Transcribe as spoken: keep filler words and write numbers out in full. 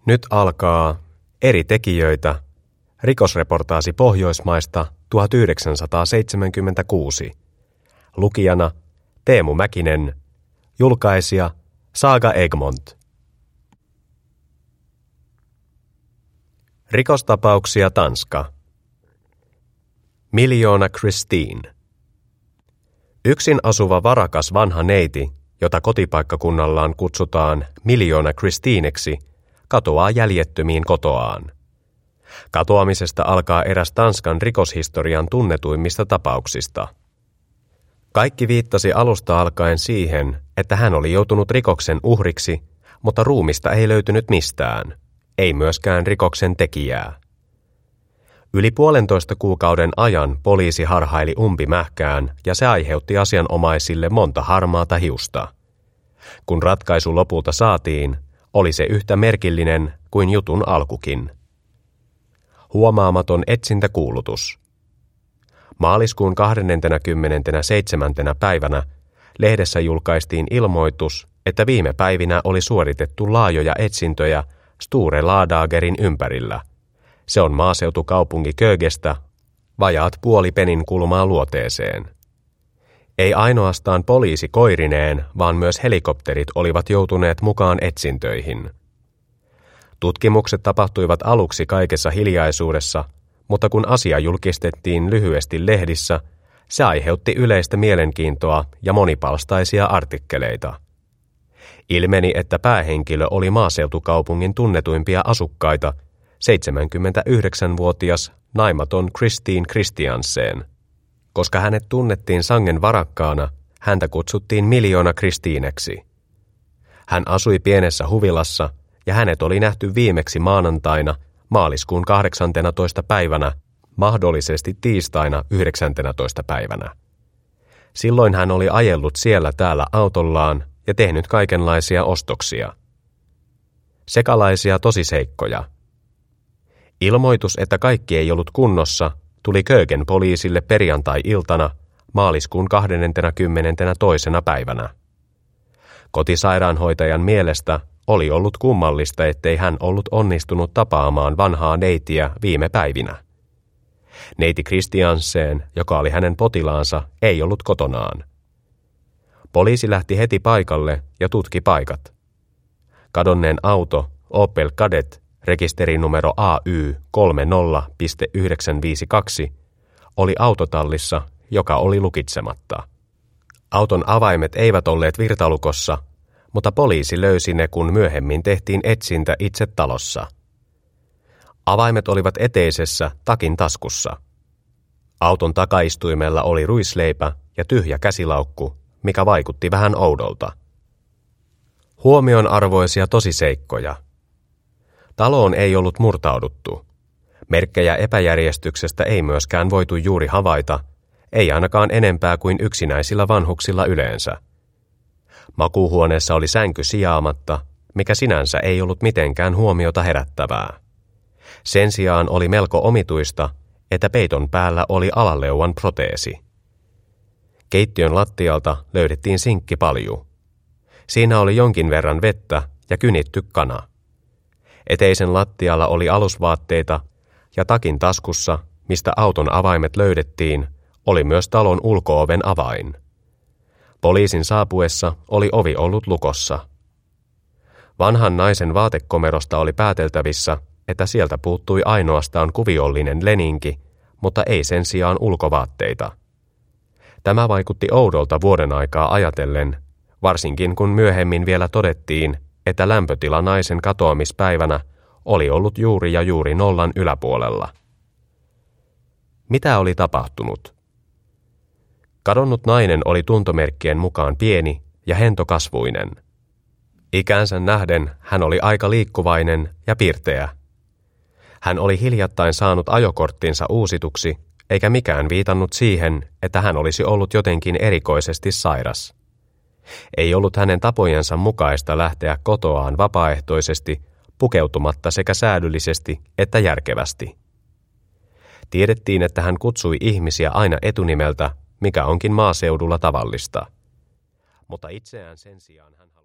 Nyt alkaa Eri tekijöitä. Rikosreportaasi Pohjoismaista tuhatyhdeksänsataaseitsemänkymmentäkuusi. Lukijana Teemu Mäkinen. Julkaisija Saga Egmont. Rikostapauksia Tanska. Miljoona Christine. Yksin asuva varakas vanha neiti, jota kotipaikkakunnallaan kutsutaan Miljoona Christineksi, katoaa jäljettömiin kotoaan. Katoamisesta alkaa eräs Tanskan rikoshistorian tunnetuimmista tapauksista. Kaikki viittasi alusta alkaen siihen, että hän oli joutunut rikoksen uhriksi, mutta ruumista ei löytynyt mistään, ei myöskään rikoksen tekijää. Yli puolentoista kuukauden ajan poliisi harhaili umpimähkään ja se aiheutti asianomaisille monta harmaata hiusta. Kun ratkaisu lopulta saatiin, oli se yhtä merkillinen kuin jutun alkukin. Huomaamaton etsintäkuulutus. Maaliskuun kahdeskymmenesseitsemäs päivänä lehdessä julkaistiin ilmoitus, että viime päivinä oli suoritettu laajoja etsintöjä Sture Ladagerin ympärillä. Se on maaseutukaupunki Kögestä, vajaat puoli penin kulmaa luoteeseen. Ei ainoastaan poliisi koirineen, vaan myös helikopterit olivat joutuneet mukaan etsintöihin. Tutkimukset tapahtuivat aluksi kaikessa hiljaisuudessa, mutta kun asia julkistettiin lyhyesti lehdissä, se aiheutti yleistä mielenkiintoa ja monipalstaisia artikkeleita. Ilmeni, että päähenkilö oli maaseutukaupungin tunnetuimpia asukkaita, seitsemänkymmentäyhdeksänvuotias naimaton Christine Christiansen. Koska hänet tunnettiin sangen varakkaana, häntä kutsuttiin Miljoona Christineksi. Hän asui pienessä huvilassa ja hänet oli nähty viimeksi maanantaina maaliskuun kahdeksanteenatoista päivänä, mahdollisesti tiistaina yhdeksäntenätoista päivänä. Silloin hän oli ajellut siellä täällä autollaan ja tehnyt kaikenlaisia ostoksia. Sekalaisia tosiseikkoja. Ilmoitus, että kaikki ei ollut kunnossa, tuli Kögen poliisille perjantai-iltana maaliskuun kahdeskymmenestoinen päivänä. Kotisairaanhoitajan mielestä oli ollut kummallista, ettei hän ollut onnistunut tapaamaan vanhaa neitiä viime päivinä. Neiti Christiansen, joka oli hänen potilaansa, ei ollut kotonaan. Poliisi lähti heti paikalle ja tutki paikat. Kadonneen auto, Opel Kadett, rekisterinumero A Y kolmekymmentä yhdeksän viisi kaksi, oli autotallissa, joka oli lukitsematta. Auton avaimet eivät olleet virtalukossa, mutta poliisi löysi ne, kun myöhemmin tehtiin etsintä itse talossa. Avaimet olivat eteisessä takin taskussa. Auton takaistuimella oli ruisleipä ja tyhjä käsilaukku, mikä vaikutti vähän oudolta. Huomionarvoisia tosiseikkoja. Taloon ei ollut murtauduttu. Merkkejä epäjärjestyksestä ei myöskään voitu juuri havaita, ei ainakaan enempää kuin yksinäisillä vanhuksilla yleensä. Makuuhuoneessa oli sänky sijaamatta, mikä sinänsä ei ollut mitenkään huomiota herättävää. Sen sijaan oli melko omituista, että peiton päällä oli alaleuvan proteesi. Keittiön lattialta löydettiin sinkkipalju. Siinä oli jonkin verran vettä ja kynitty kana. Eteisen lattialla oli alusvaatteita ja takin taskussa, mistä auton avaimet löydettiin, oli myös talon ulko-oven avain. Poliisin saapuessa oli ovi ollut lukossa. Vanhan naisen vaatekomerosta oli pääteltävissä, että sieltä puuttui ainoastaan kuviollinen leninki, mutta ei sen sijaan ulkovaatteita. Tämä vaikutti oudolta vuoden aikaa ajatellen, varsinkin kun myöhemmin vielä todettiin, että lämpötila naisen katoamispäivänä oli ollut juuri ja juuri nollan yläpuolella. Mitä oli tapahtunut? Kadonnut nainen oli tuntomerkkien mukaan pieni ja hentokasvuinen. Ikänsä nähden hän oli aika liikkuvainen ja pirteä. Hän oli hiljattain saanut ajokorttinsa uusituksi, eikä mikään viitannut siihen, että hän olisi ollut jotenkin erikoisesti sairas. Ei ollut hänen tapojensa mukaista lähteä kotoaan vapaaehtoisesti, pukeutumatta sekä säädyllisesti että järkevästi. Tiedettiin, että hän kutsui ihmisiä aina etunimeltä, mikä onkin maaseudulla tavallista. Mutta itseään sen sijaan hän